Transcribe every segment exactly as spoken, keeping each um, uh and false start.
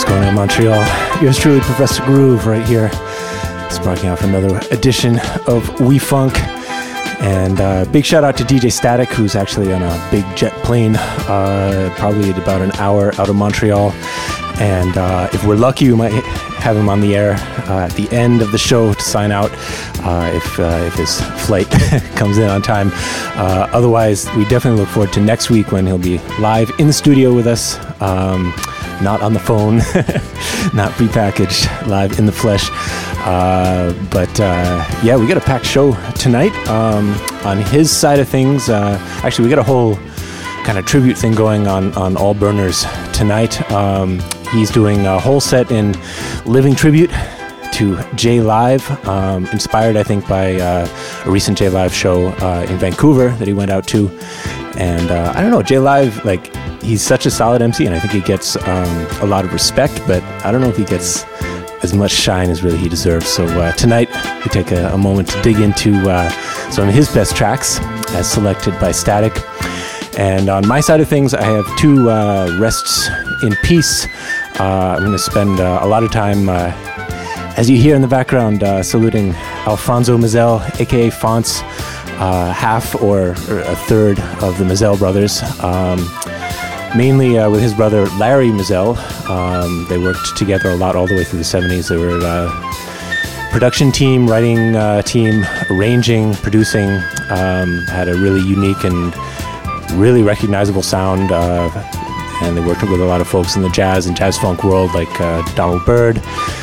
What's going on, Montreal? Yours truly, Professor Groove, right here, sparking out for another edition of We Funk. And uh, big shout out to D J Static, who's actually on a big jet plane, uh, probably at about an hour out of Montreal. And uh, if we're lucky, we might have him on the air uh, at the end of the show to sign out uh, if uh, if his flight comes in on time. Uh, otherwise, we definitely look forward to next week when he'll be live in the studio with us, um, not on the phone, not prepackaged, live in the flesh. Uh, but uh, yeah, we got a packed show tonight. Um, on his side of things, uh, actually, we got a whole kind of tribute thing going on on All Burners tonight. Um, he's doing a whole set in living tribute to J Live, um, inspired, I think, by uh, a recent J Live show uh, in Vancouver that he went out to. And uh, I don't know, J Live, like, he's such a solid M C, and I think he gets um, a lot of respect, but I don't know if he gets as much shine as really he deserves. So uh, tonight, we take a, a moment to dig into uh, some of his best tracks, as selected by Static. And on my side of things, I have two uh, rests in peace. Uh, I'm going to spend uh, a lot of time, uh, as you hear in the background, uh, saluting Alfonso Mizell, aka Fonts, uh, half or, or a third of the Mizell brothers. Um, mainly uh, with his brother Larry Mizell. Um, they worked together a lot all the way through the seventies. They were uh, production team, writing uh, team, arranging, producing. Um, had a really unique and really recognizable sound, uh, and they worked with a lot of folks in the jazz and jazz funk world, like uh, Donald Byrd,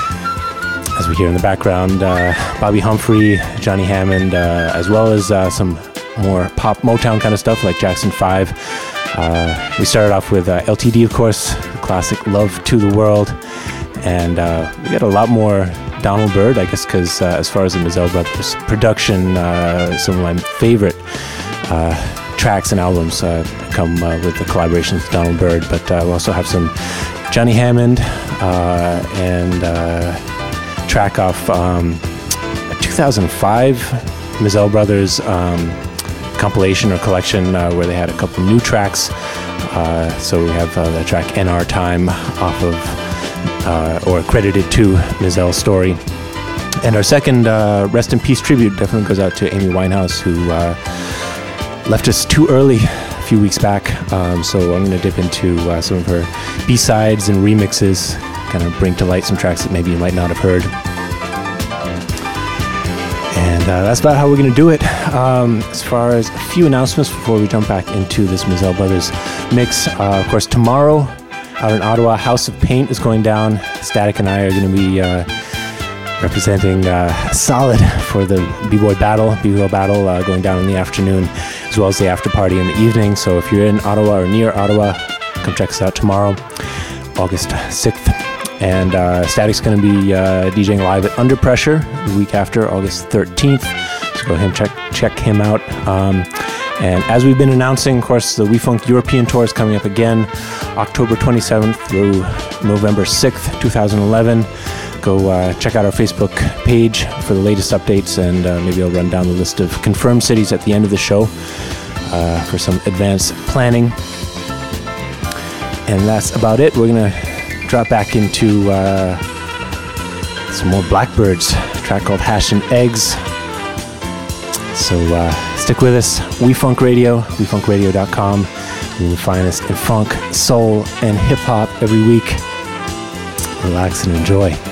as we hear in the background, uh, Bobby Humphrey, Johnny Hammond, uh, as well as uh, some more pop Motown kind of stuff like Jackson five. Uh, we started off with uh, L T D, of course, the classic Love to the World, and uh, we got a lot more Donald Byrd, I guess, because uh, as far as the Mizell Brothers production, uh, some of my favorite uh, tracks and albums uh, come uh, with the collaborations with Donald Byrd, but uh, we'll also have some Johnny Hammond uh, and uh, track off um, a two thousand five Mizell Brothers um, compilation or collection uh, where they had a couple new tracks. Uh, so we have uh, the track N R Time off of, uh, or credited to Mizell's story. And our second uh, Rest in Peace tribute definitely goes out to Amy Winehouse, who uh, left us too early a few weeks back, um, so I'm going to dip into uh, some of her B-sides and remixes, kind of bring to light some tracks that maybe you might not have heard. And uh, that's about how we're going to do it. Um, as far as a few announcements before we jump back into this Mizell Brothers mix, uh, of course, tomorrow out in Ottawa, House of Paint is going down. Static and I are going to be uh, representing uh, Solid for the B-Boy Battle, B-Boy Battle uh, going down in the afternoon, as well as the after party in the evening. So if you're in Ottawa or near Ottawa, come check us out tomorrow, August sixth. And uh, Static's going to be uh, DJing live at Under Pressure the week after, August thirteenth. So go ahead and check, check him out. Um, and as we've been announcing, of course, the We Funk European Tour is coming up again, October twenty-seventh through November sixth, twenty eleven. Go uh, check out our Facebook page for the latest updates, and uh, maybe I'll run down the list of confirmed cities at the end of the show uh, for some advanced planning. And that's about it. We're going to drop back into uh, some more Blackbirds, a track called Hash and Eggs. So uh, stick with us. We Funk Radio, we funk radio dot com. The finest in funk, soul, and hip-hop every week. Relax and enjoy.